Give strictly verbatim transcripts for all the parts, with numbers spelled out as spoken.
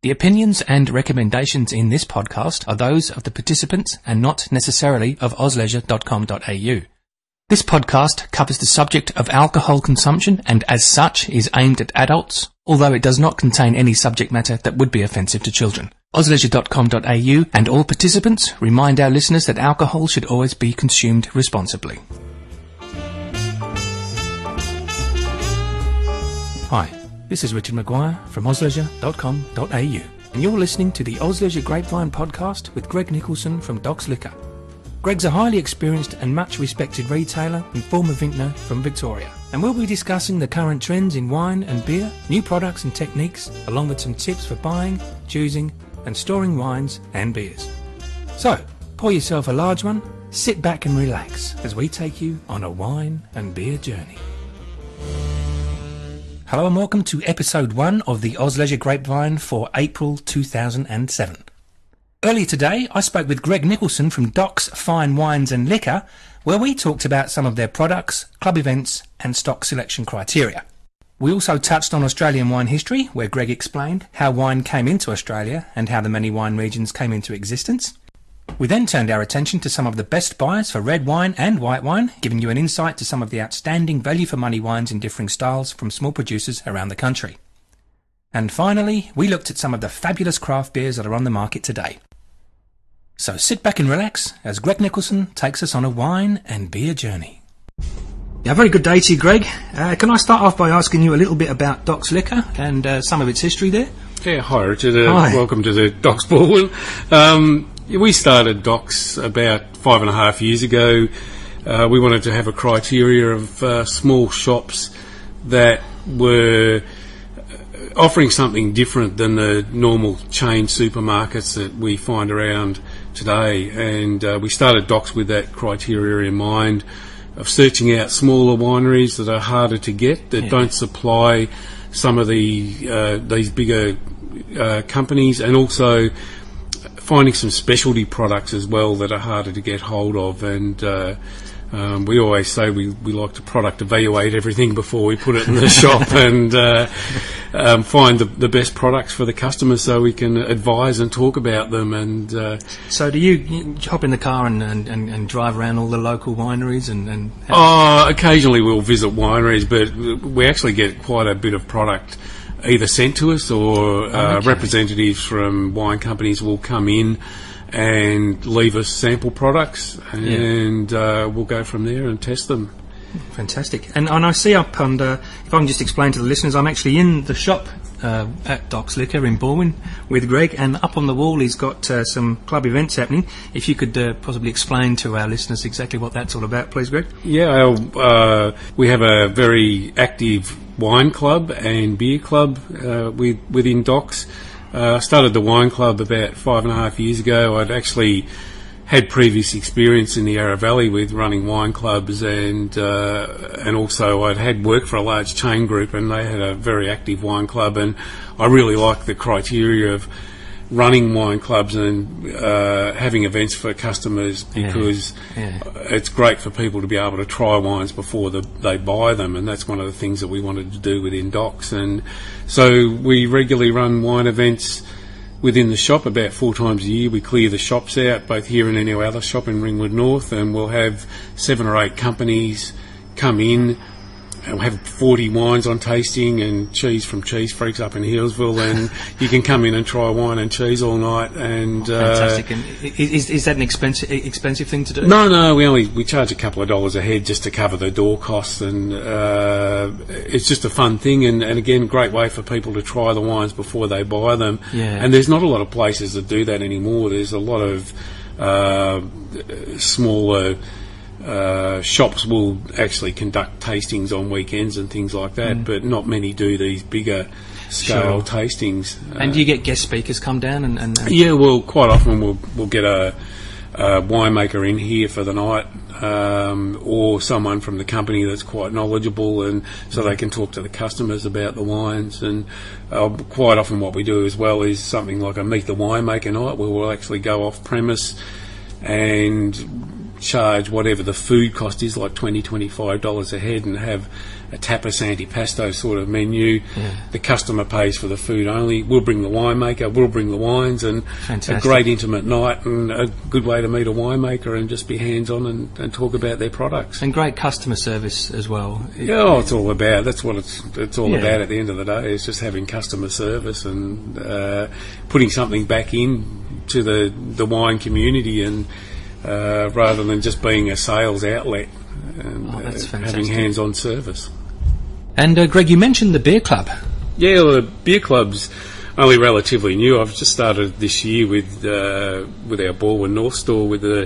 The opinions and recommendations in this podcast are those of the participants and not necessarily of oz leisure dot com dot a u. This podcast covers the subject of alcohol consumption and as such is aimed at adults, although it does not contain any subject matter that would be offensive to children. oz leisure dot com dot a u and all participants remind our listeners that alcohol should always be consumed responsibly. Hi, this is Richard Maguire from oz leisure dot com dot a u and you're listening to the Oz Leisure Grapevine podcast with Greg Nicholson from Doc's Liquor. Greg's a highly experienced and much respected retailer and former vintner from Victoria, and we'll be discussing the current trends in wine and beer, new products and techniques, along with some tips for buying, choosing and storing wines and beers. So, pour yourself a large one, sit back and relax as we take you on a wine and beer journey. Hello and welcome to episode one of the Oz Leisure Grapevine for April two thousand seven. Earlier today, I spoke with Greg Nicholson from Doc's Fine Wines and Liquor, where we talked about some of their products, club events and stock selection criteria. We also touched on Australian wine history, where Greg explained how wine came into Australia and how the many wine regions came into existence. We then turned our attention to some of the best buys for red wine and white wine, giving you an insight to some of the outstanding value for money wines in differing styles from small producers around the country. And finally, we looked at some of the fabulous craft beers that are on the market today. So sit back and relax as Greg Nicholson takes us on a wine and beer journey. Yeah, very good day to you, Greg. Uh, can I start off by asking you a little bit about Doc's Liquor and uh, some of its history there? Yeah, hi Richard. Uh, hi. Welcome to the Doc's Ballroom. Um, we started Doc's about five and a half years ago. Uh, we wanted to have a criteria of uh, small shops that were offering something different than the normal chain supermarkets that we find around today. And uh, we started Doc's with that criteria in mind of searching out smaller wineries that are harder to get, that yeah. don't supply some of the uh, these bigger uh, companies, and also finding some specialty products as well that are harder to get hold of. And uh, um, we always say we, we like to product evaluate everything before we put it in the shop and uh, um, find the, the best products for the customers so we can advise and talk about them. And uh, so do you, you hop in the car and, and, and, and drive around all the local wineries? and, and oh, occasionally we'll visit wineries, but we actually get quite a bit of product either sent to us or uh, okay. representatives from wine companies will come in and leave us sample products, and yeah. uh, we'll go from there and test them. Fantastic. And, and I see up under, if I can just explain to the listeners, I'm actually in the shop uh, at Doc's Liquor in Balwyn with Greg, and up on the wall he's got uh, some club events happening. If you could uh, possibly explain to our listeners exactly what that's all about, please, Greg. Yeah, uh, we have a very active wine club and beer club uh, with, within Doc's. I uh, started the wine club about five and a half years ago. I'd actually had previous experience in the Yarra Valley with running wine clubs, and uh, and also I'd had worked for a large chain group, and they had a very active wine club, and I really liked the criteria of running wine clubs and uh, having events for customers, because yeah. Yeah. it's great for people to be able to try wines before the, they buy them, and that's one of the things that we wanted to do within Doc's. And so we regularly run wine events within the shop about four times a year. We clear the shops out, both here and in our other shop in Ringwood North, and we'll have seven or eight companies come in. We'll have forty wines on tasting and cheese from Cheese Freaks up in Healesville, and you can come in and try wine and cheese all night. And uh, fantastic. And is, is that an expensive expensive thing to do? No, no. We only we charge a couple of dollars a head just to cover the door costs, and uh, it's just a fun thing. And, and again, great way for people to try the wines before they buy them. Yeah. And there's not a lot of places that do that anymore. There's a lot of uh, smaller. Uh, shops will actually conduct tastings on weekends and things like that, mm. but not many do these bigger scale sure. tastings. And uh, do you get guest speakers come down? And, and, and yeah, well, quite often we'll we'll get a, a winemaker in here for the night, um, or someone from the company that's quite knowledgeable, and so mm. they can talk to the customers about the wines. And uh, quite often what we do as well is something like a Meet the Winemaker night, where we'll actually go off premise and charge whatever the food cost is, like twenty dollars, twenty-five dollars a head, and have a tapas antipasto sort of menu. Yeah. The customer pays for the food only. We'll bring the winemaker, we'll bring the wines, and Fantastic. A great intimate night and a good way to meet a winemaker and just be hands-on and, and talk about their products. And great customer service as well. Yeah, oh, it's all about. That's what it's it's all yeah. about at the end of the day. It's just having customer service and uh, putting something back in to the, the wine community, and uh, rather than just being a sales outlet, and oh, that's uh, having hands-on service. And uh, Greg, you mentioned the beer club. Yeah, well, the beer club's only relatively new. I've just started this year with uh, with our Baldwin North store. With the,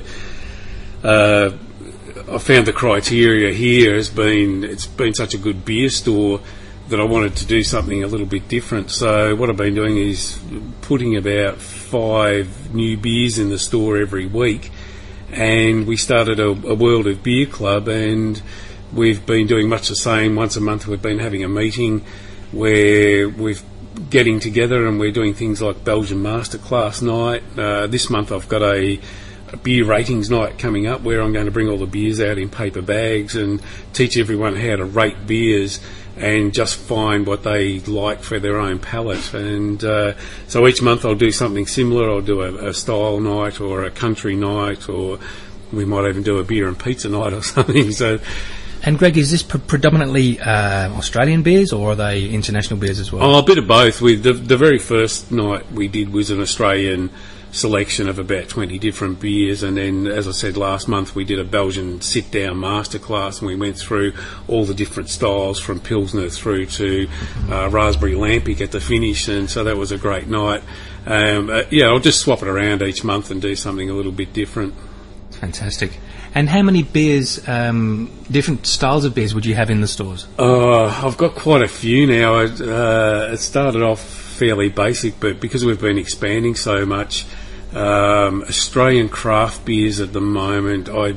uh, I found the criteria here has been it's been such a good beer store that I wanted to do something a little bit different. So what I've been doing is putting about five new beers in the store every week, and we started a, a World of Beer Club, and we've been doing much the same. Once a month we've been having a meeting where we're getting together and we're doing things like Belgian Masterclass night. Uh, this month I've got a, a beer ratings night coming up where I'm going to bring all the beers out in paper bags and teach everyone how to rate beers and just find what they like for their own palate. And uh, so each month I'll do something similar. I'll do a, a style night or a country night, or we might even do a beer and pizza night or something. So. And Greg, is this pre- predominantly uh, Australian beers, or are they international beers as well? Oh, a bit of both. We, the, the very first night we did was an Australian selection of about twenty different beers, and then, as I said, last month we did a Belgian sit-down masterclass, and we went through all the different styles from Pilsner through to uh, Raspberry Lampic at the finish, and so that was a great night. Um, uh, yeah, I'll just swap it around each month and do something a little bit different. Fantastic. And how many beers, um, different styles of beers would you have in the stores? Uh, I've got quite a few now. It, uh, it started off fairly basic, but because we've been expanding so much, um, Australian craft beers at the moment, I,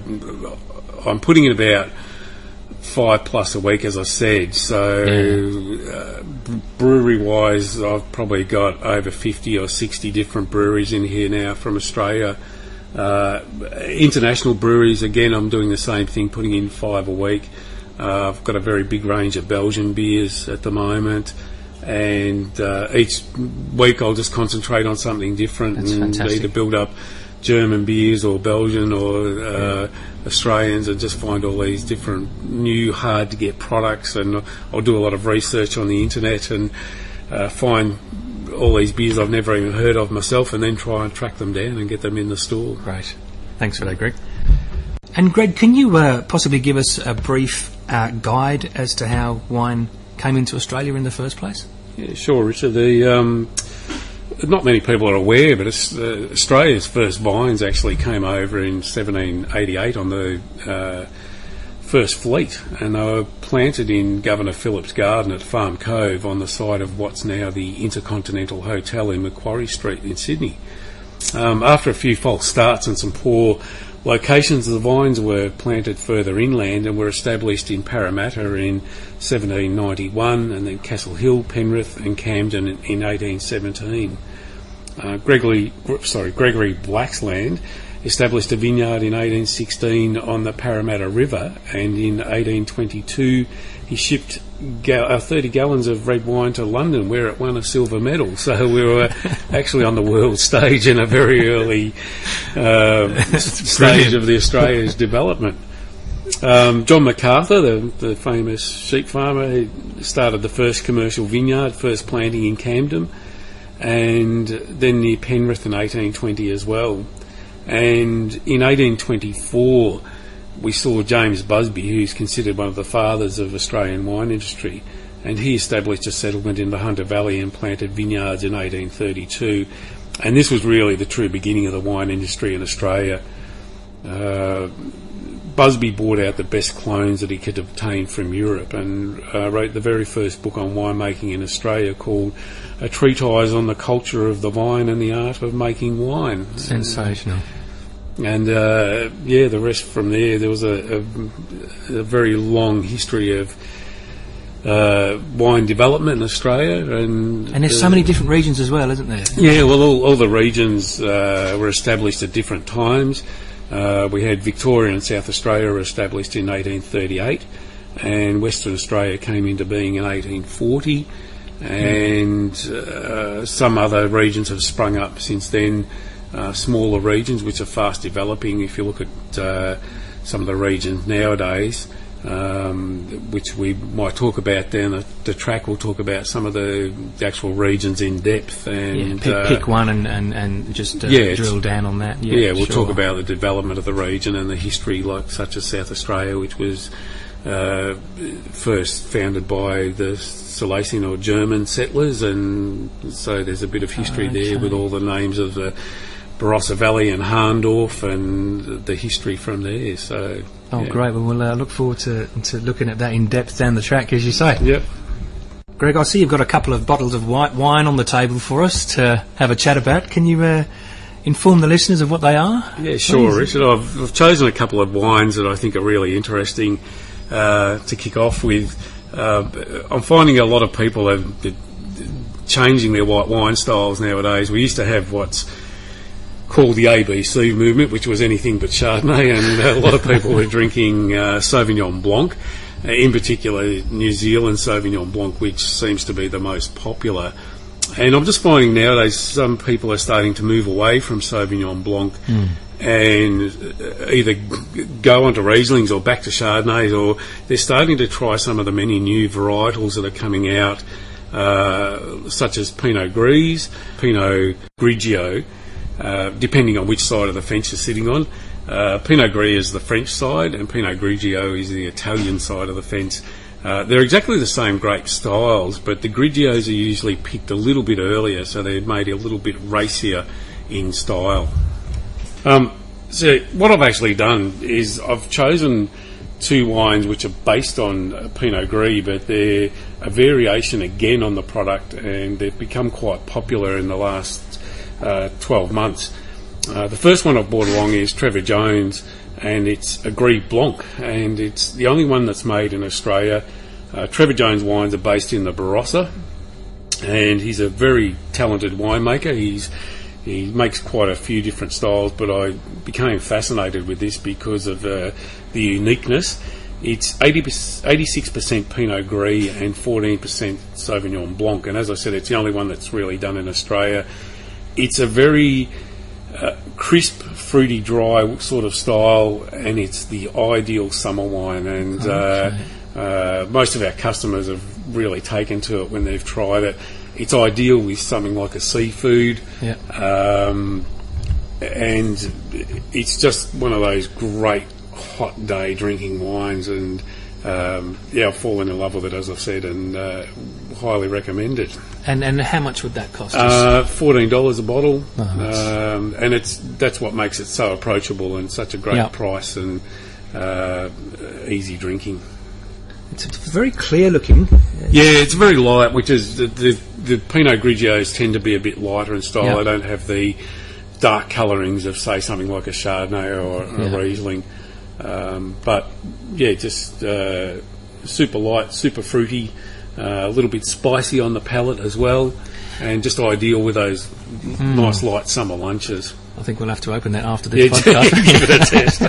I'm putting in about five plus a week, as I said. So yeah. uh, brewery-wise, I've probably got over fifty or sixty different breweries in here now from Australia. Uh, international breweries, again, I'm doing the same thing, putting in five a week. Uh, I've got a very big range of Belgian beers at the moment, and uh, each week I'll just concentrate on something different. That's and fantastic. Either build up German beers or Belgian or uh, yeah. Australians, and just find all these different new hard to get products. And I'll do a lot of research on the internet and uh, find all these beers I've never even heard of myself, and then try and track them down and get them in the store. Great. Thanks for that, Greg. And Greg, can you uh, possibly give us a brief uh, guide as to how wine came into Australia in the first place? Yeah, sure, Richard. The, um, not many people are aware, but it's, uh, Australia's first vines actually came over in seventeen eighty-eight on the uh, first fleet, and they were planted in Governor Phillip's garden at Farm Cove on the site of what's now the Intercontinental Hotel in Macquarie Street in Sydney. Um, after a few false starts and some poor locations, the vines were planted further inland and were established in Parramatta in seventeen ninety-one, and then Castle Hill, Penrith and Camden in, in eighteen seventeen. Uh, Gregory, sorry, Gregory Blacksland established a vineyard in eighteen sixteen on the Parramatta River, and in eighteen twenty-two he shipped ga- uh, thirty gallons of red wine to London, where it won a silver medal. So we were actually on the world stage in a very early uh, stage of the Australia's development. Um, John MacArthur, the, the famous sheep farmer, he started the first commercial vineyard, first planting in Camden, and then near Penrith in eighteen twenty as well. And in eighteen twenty-four, we saw James Busby, who's considered one of the fathers of Australian wine industry, and he established a settlement in the Hunter Valley and planted vineyards in eighteen thirty-two. And this was really the true beginning of the wine industry in Australia. Uh, Busby bought out the best clones that he could obtain from Europe, and uh, wrote the very first book on winemaking in Australia, called A Treatise on the Culture of the Vine and the Art of Making Wine. Sensational. And uh, yeah, the rest from there, there was a, a, a very long history of uh, wine development in Australia. And, and there's uh, so many different regions as well, isn't there? Yeah, well, all, all the regions uh, were established at different times. Uh, we had Victoria and South Australia established in eighteen thirty-eight, and Western Australia came into being in eighteen forty, and uh, some other regions have sprung up since then, uh, smaller regions which are fast developing. If you look at uh, some of the regions nowadays, um, which we might talk about down the, the track, we'll talk about some of the, the actual regions in depth. And yeah, pick, uh, pick one and, and, and just uh, yeah, drill down on that. Yeah, yeah we'll sure. talk about the development of the region and the history, like such as South Australia, which was uh, first founded by the Silesian or German settlers, and so there's a bit of history oh, okay. there with all the names of the Barossa Valley and Harndorf and the history from there. So oh, yeah. great. Well, we'll uh, look forward to, to looking at that in depth down the track, as you say. Yep. Greg, I see you've got a couple of bottles of white wine on the table for us to have a chat about. Can you uh, inform the listeners of what they are? Yeah, sure, Please? Richard. I've, I've chosen a couple of wines that I think are really interesting uh, to kick off with. Uh, I'm finding a lot of people are changing their white wine styles nowadays. We used to have what's called the A B C movement, which was anything but Chardonnay, and a lot of people were drinking uh, Sauvignon Blanc, uh, in particular New Zealand Sauvignon Blanc, which seems to be the most popular. And I'm just finding nowadays some people are starting to move away from Sauvignon Blanc mm. and either go onto Rieslings or back to Chardonnays, or they're starting to try some of the many new varietals that are coming out, uh, such as Pinot Gris, Pinot Grigio, Uh, depending on which side of the fence you're sitting on. Uh, Pinot Gris is the French side and Pinot Grigio is the Italian side of the fence. Uh, they're exactly the same grape styles, but the Grigios are usually picked a little bit earlier, so they're made a little bit racier in style. Um, so what I've actually done is I've chosen two wines which are based on uh, Pinot Gris, but they're a variation again on the product, and they've become quite popular in the last Uh, twelve months. Uh, the first one I've brought along is Trevor Jones, and it's a Gris Blanc, and it's the only one that's made in Australia. Uh, Trevor Jones wines are based in the Barossa, and he's a very talented winemaker. He's he makes quite a few different styles, but I became fascinated with this because of uh, the uniqueness. It's eighty, eighty-six percent Pinot Gris and fourteen percent Sauvignon Blanc, and as I said, it's the only one that's really done in Australia. It's a very uh, crisp, fruity, dry sort of style, and it's the ideal summer wine. And okay. uh, uh, most of our customers have really taken to it when they've tried it. It's ideal with something like a seafood, yeah. um, and it's just one of those great hot day drinking wines. And um, yeah, I've fallen in love with it, as I've said, and uh, highly recommend it. And and how much would that cost us? Uh, Fourteen dollars a bottle, oh, um, and it's that's what makes it so approachable and such a great yep. price and uh, easy drinking. It's, it's very clear looking. Yeah, it's very light, which is the the, the Pinot Grigios tend to be a bit lighter in style. Yep. They don't have the dark colourings of, say, something like a Chardonnay or yep. a Riesling. Um, but yeah, just uh, super light, super fruity. Uh, a little bit spicy on the palate as well, and just ideal with those mm. nice light summer lunches. I think we'll have to open that after this yeah, podcast. Give it a test.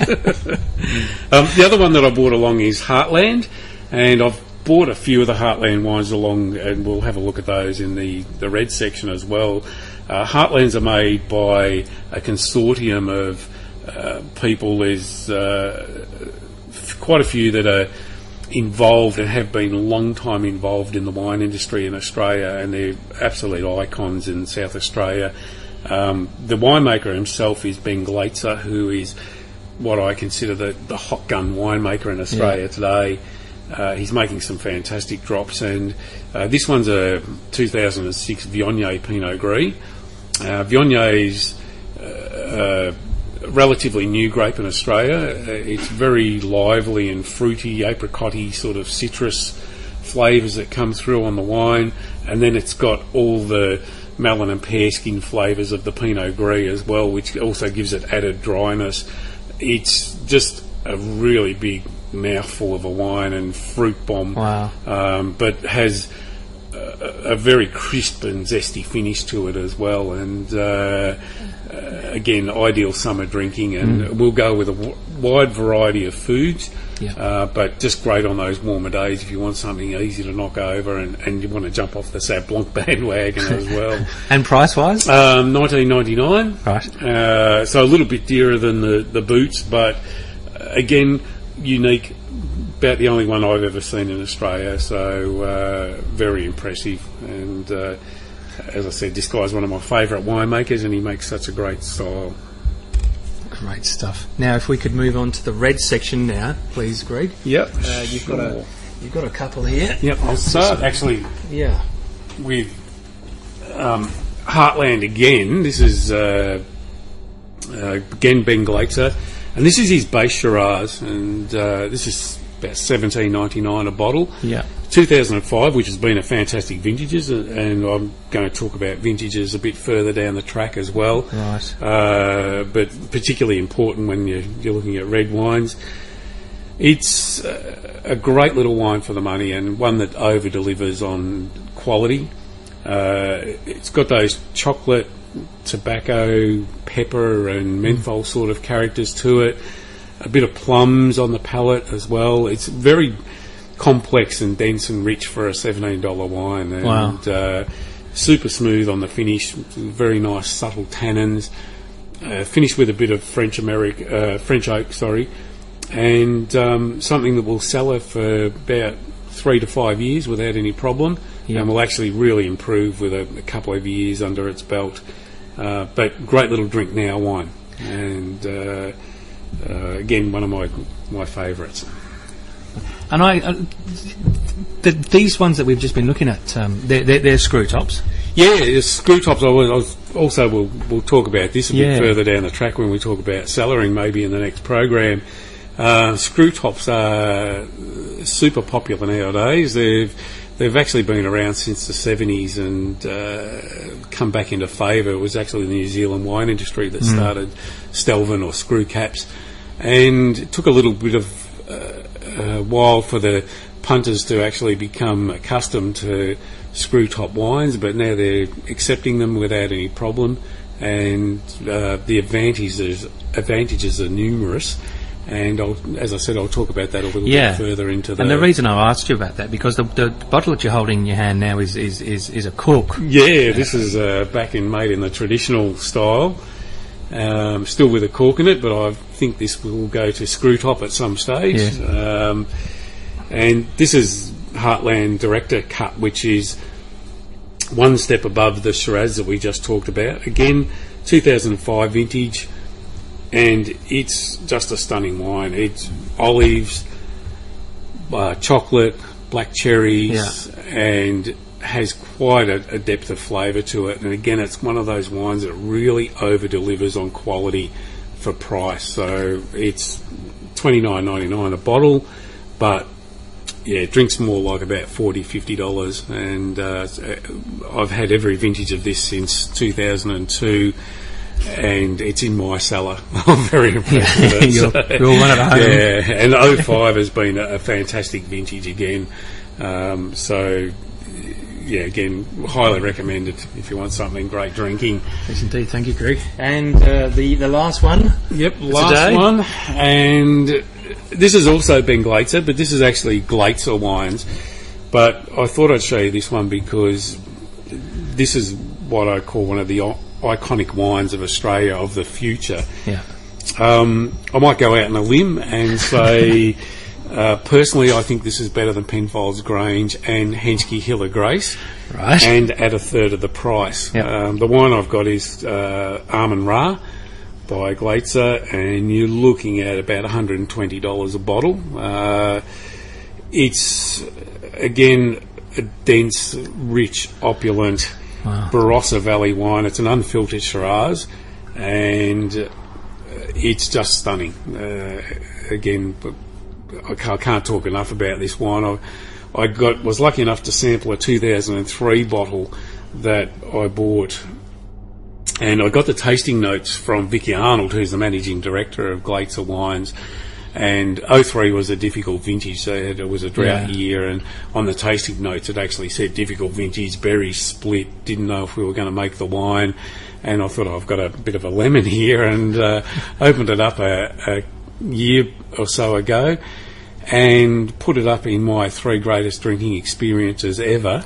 um, the other one that I brought along is Heartland, and I've bought a few of the Heartland wines along, and we'll have a look at those in the, the red section as well. Uh, Heartlands are made by a consortium of uh, people. There's uh, quite a few that are involved and have been a long time involved in the wine industry in Australia, and they're absolute icons in South Australia. Um, the winemaker himself is Ben Glaetzer, who is what I consider the, the hot gun winemaker in Australia yeah. today. Uh, he's making some fantastic drops, and uh, this one's a two thousand six Viognier Pinot Gris. Uh, Viognier is uh, a relatively new grape in Australia. Uh, it's very lively and fruity, apricot-y sort of citrus flavours that come through on the wine, and then it's got all the melon and pear skin flavours of the Pinot Gris as well, which also gives it added dryness. It's just a really big mouthful of a wine and fruit bomb, wow. um, but has a, a very crisp and zesty finish to it as well, and uh, uh, again, ideal summer drinking, and mm. we'll go with a w- wide variety of foods, yeah. uh, but just great on those warmer days if you want something easy to knock over and, and you want to jump off the Sauv Blanc bandwagon as well. And price-wise? Um, nineteen ninety-nine. Right. Uh, so a little bit dearer than the, the boots, but uh, again, unique. About the only one I've ever seen in Australia, so uh, very impressive. And uh, as I said, this guy's one of my favourite winemakers, and he makes such a great style. Great stuff. Now, if we could move on to the red section now, please, Greg. Yep. Uh, you've sure. got a you've got a couple here. Yep. I'll start actually. Yeah. With um, Heartland again. This is uh, uh, again Ben Glaetzer, and this is his base Shiraz, and uh, this is about seventeen ninety-nine a bottle. Yeah. two thousand five, which has been a fantastic vintages, and I'm going to talk about vintages a bit further down the track as well. Right. Uh, but particularly important when you're, you're looking at red wines. It's uh, a great little wine for the money, and one that over delivers on quality. Uh, it's got those chocolate, tobacco, pepper, and menthol sort of characters to it. A bit of plums on the palate as well. It's very complex and dense and rich for a seventeen dollars wine. And wow. uh, super smooth on the finish. Very nice subtle tannins. Uh, finished with a bit of French Americ, uh, French oak, sorry, and um, something that will sell it for about three to five years without any problem, yeah. and will actually really improve with a, a couple of years under its belt. Uh, but great little drink now wine, and. Uh, Uh, again, one of my my favourites. And I, uh, the, these ones that we've just been looking at, um, they're, they're, they're screw tops. Yeah, screw tops. I was, I was also we'll we'll talk about this a yeah. bit further down the track when we talk about cellaring, maybe in the next program. Uh, screw tops are super popular nowadays. They've they've actually been around since the seventies and uh, come back into favour. It was actually the New Zealand wine industry that mm. started Stelvin or screw caps, and it took a little bit of uh, a while for the punters to actually become accustomed to screw top wines, but now they're accepting them without any problem, and uh, the advantages advantages are numerous. And I'll, as I said, I'll talk about that a little yeah. bit further into the... And the reason I asked you about that, because the, the bottle that you're holding in your hand now is, is, is, is a cork. Yeah, this is uh, back in made in the traditional style, um, still with a cork in it, but I think this will go to screw top at some stage. Yeah. Um, and this is Heartland Director Cut, which is one step above the Shiraz that we just talked about. Again, two thousand five vintage. And it's just a stunning wine. It's olives, uh, chocolate, black cherries, yeah. and has quite a, a depth of flavour to it. And again, it's one of those wines that really over-delivers on quality for price. So it's twenty-nine ninety-nine a bottle, but yeah, it drinks more like about forty dollars, fifty dollars. And uh, I've had every vintage of this since two thousand two. And it's in my cellar. I'm very impressed yeah, with it. you're, So, you're one at home. Yeah, and oh five has been a, a fantastic vintage again. Um, so, yeah, again, highly recommended if you want something great drinking. Yes, indeed. Thank you, Greg. And uh, the, the last one? Yep, last today. one. And this has also been Glaetzer, but this is actually Glaetzer wines. But I thought I'd show you this one because this is what I call one of the iconic wines of Australia of the future. Yeah. Um, I might go out on a limb and say, uh, personally, I think this is better than Penfolds Grange and Henschke Hill of Grace, right? And at a third of the price. Yep. Um, the wine I've got is uh, Armen Ra by Glaetzer, and you're looking at about one hundred twenty dollars a bottle. Uh, it's again a dense, rich, opulent. Wow. Barossa Valley wine. It's an unfiltered Shiraz, and uh, it's just stunning. Uh, again, I can't, I can't talk enough about this wine. I, I got was lucky enough to sample a two thousand three bottle that I bought, and I got the tasting notes from Vicky Arnold, who's the managing director of Glaetzer Wines, And oh three was a difficult vintage, so it was a drought Yeah. year, and on the tasting notes it actually said difficult vintage, berries split, didn't know if we were going to make the wine, and I thought, oh, I've got a bit of a lemon here, and uh, opened it up a, a year or so ago and put it up in my three greatest drinking experiences ever,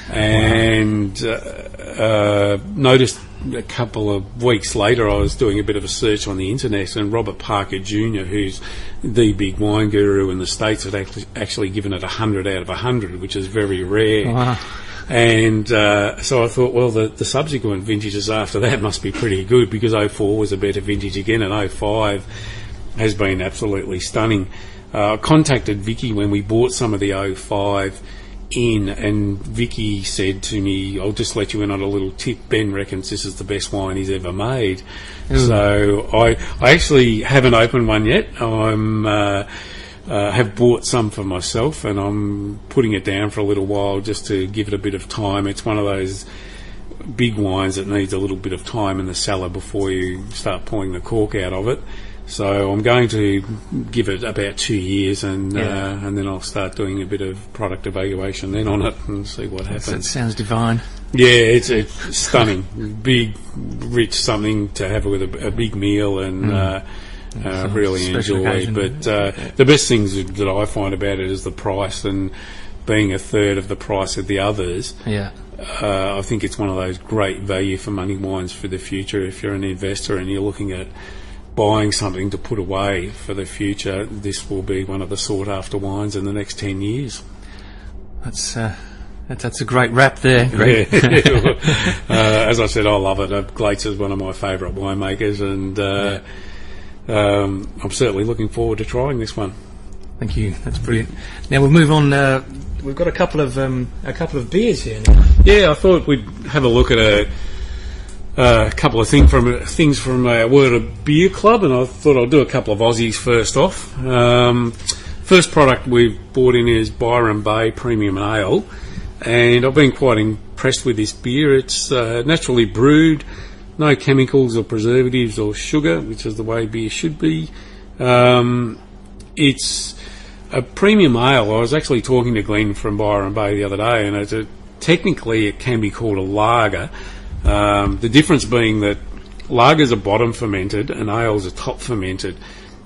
and uh, uh, noticed a couple of weeks later I was doing a bit of a search on the internet, and Robert Parker Junior, who's the big wine guru in the States, had actually, actually given it one hundred out of one hundred, which is very rare. Wow. And uh, so I thought, well, the, the subsequent vintages after that must be pretty good, because oh four was a better vintage again, and oh five has been absolutely stunning. Uh, I contacted Vicky when we bought some of the oh five in, and Vicky said to me, I'll just let you in on a little tip, Ben reckons this is the best wine he's ever made. Ooh. So I, I actually haven't opened one yet. I'm... Uh, Uh, have bought some for myself, and I'm putting it down for a little while just to give it a bit of time. It's one of those big wines that needs a little bit of time in the cellar before you start pulling the cork out of it. So I'm going to give it about two years, and Yeah. uh, and then I'll start doing a bit of product evaluation then on it and see what That happens. sounds divine. Yeah, it's, it's stunning, big, rich something to have with a, a big meal, and. Uh, Uh, really Special enjoy, occasion. but uh, the best things that I find about it is the price, and being a third of the price of the others. Yeah. Uh, I think it's one of those great value for money wines for the future. If you're an investor and you're looking at buying something to put away for the future, this will be one of the sought after wines in the next ten years. That's uh, that, that's a great wrap there, Greg. Yeah. uh, as I said, I love it. Uh, Glates is one of my favourite winemakers, and uh, Yeah. um, I'm certainly looking forward to trying this one. Thank you. That's brilliant. Now we'll move on. Uh, we've got a couple of um, a couple of beers here now. Yeah, I thought we'd have a look at a, a couple of thing from things from our Word of Beer Club, and I thought I'll do a couple of Aussies first off. Um, first product we've bought in is Byron Bay Premium Ale, and I've been quite impressed with this beer. It's uh, naturally brewed, no chemicals or preservatives or sugar, which is the way beer should be. Um, it's a premium ale. I was actually talking to Glenn from Byron Bay the other day, and it's a, technically it can be called a lager. Um, the difference being that lagers are bottom fermented and ales are top fermented.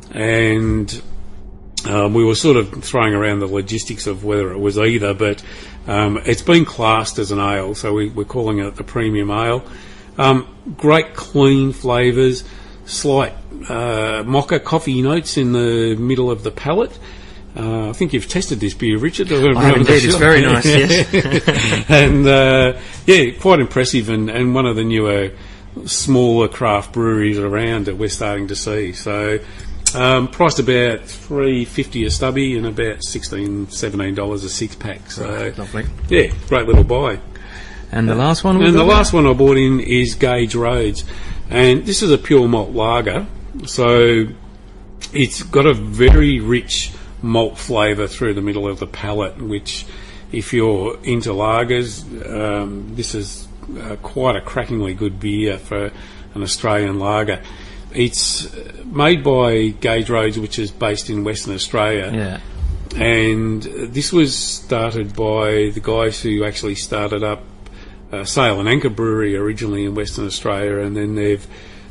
And um, we were sort of throwing around the logistics of whether it was either, but um, it's been classed as an ale, so we, we're calling it the premium ale. Um, great clean flavours, slight uh, mocha coffee notes in the middle of the palate. Uh, I think you've tested this beer, Richard. I have indeed. It's very nice, yes. And uh, yeah, quite impressive, and, and one of the newer, smaller craft breweries around that we're starting to see. So um, priced about three fifty a stubby and about sixteen, seventeen dollars a six pack. So Right, lovely. yeah, great little buy. And the last one? And the last one I bought in is Gage Roads, and this is a pure malt lager, so it's got a very rich malt flavour through the middle of the palate, which, if you're into lagers, um, this is uh, quite a crackingly good beer for an Australian lager. It's made by Gage Roads, which is based in Western Australia. Yeah. And this was started by the guys who actually started up uh, Sail and Anchor Brewery originally in Western Australia, and then they've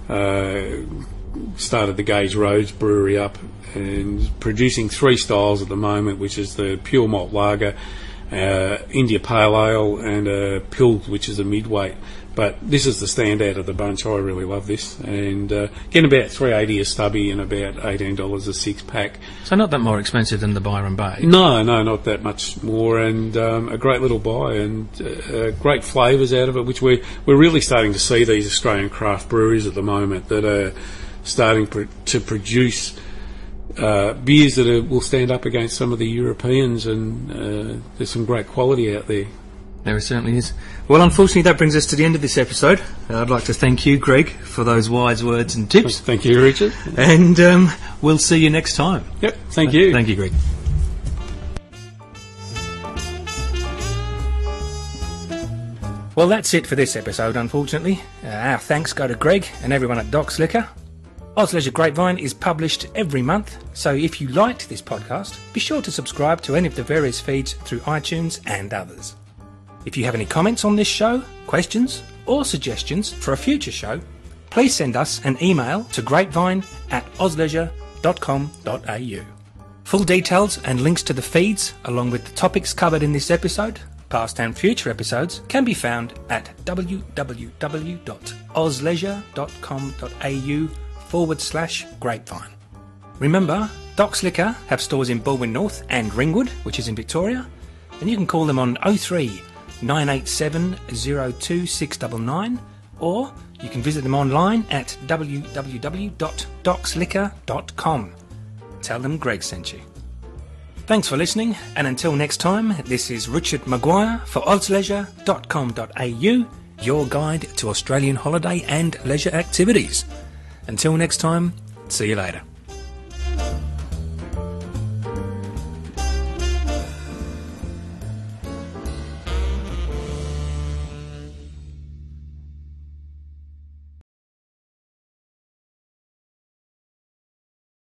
uh, started the Gage Roads Brewery up and producing three styles at the moment, which is the pure malt lager, uh, India Pale Ale, and a Pils, which is a midweight. But this is the standout of the bunch. I really love this, and uh, getting about three eighty a stubby and about eighteen dollars a six pack. So not that more expensive than the Byron Bay. No, no, not that much more, and um, a great little buy, and uh, great flavours out of it, which we're we're really starting to see these Australian craft breweries at the moment that are starting pr- to produce uh, beers that are, will stand up against some of the Europeans, and uh, there's some great quality out there. There certainly is. Well, unfortunately, that brings us to the end of this episode. Uh, I'd like to thank you, Greg, for those wise words and tips. Thank you, Richard. And um, we'll see you next time. Yep, thank you. Thank you, Greg. Well, that's it for this episode, unfortunately. Uh, our thanks go to Greg and everyone at Doc's Liquor. Oz Leisure Grapevine is published every month, so if you liked this podcast, be sure to subscribe to any of the various feeds through iTunes and others. If you have any comments on this show, questions, or suggestions for a future show, please send us an email to grapevine at ozleisure dot com dot a u. Full details and links to the feeds, along with the topics covered in this episode, past and future episodes, can be found at w w w dot ozleisure dot com dot a u forward slash grapevine. Remember, Doc's Liquor have stores in Baldwin North and Ringwood, which is in Victoria, and you can call them on oh three nine eight seven oh two six nine nine, or you can visit them online at w w w dot docs liquor dot com. Tell them Greg sent you. Thanks for listening, and until next time, this is Richard Maguire for oz leisure dot com dot a u, your guide to Australian holiday and leisure activities. Until next time, see you later.